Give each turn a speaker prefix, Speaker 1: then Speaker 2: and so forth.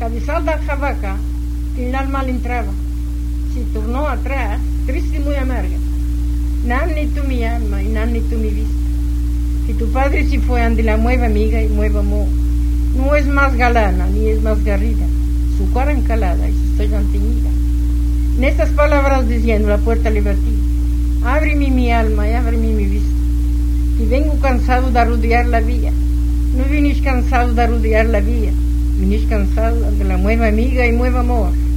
Speaker 1: de sal da jabaca, que el alma le entraba, se tornó atrás, triste y muy amarga. Nanni tú mi alma y nanni tú mi vista, que tu padre se fue ante la nueva amiga y nuevo amor. No es más galana ni es más garrida, su cara encalada y su estrella teñida. En estas palabras diciendo la puerta le batí, ábreme mi alma y ábreme mi vista, que vengo cansado de rodear la vía. No vienes cansado de rodear la vía, vienes cansado de la nueva amiga y nuevo amor.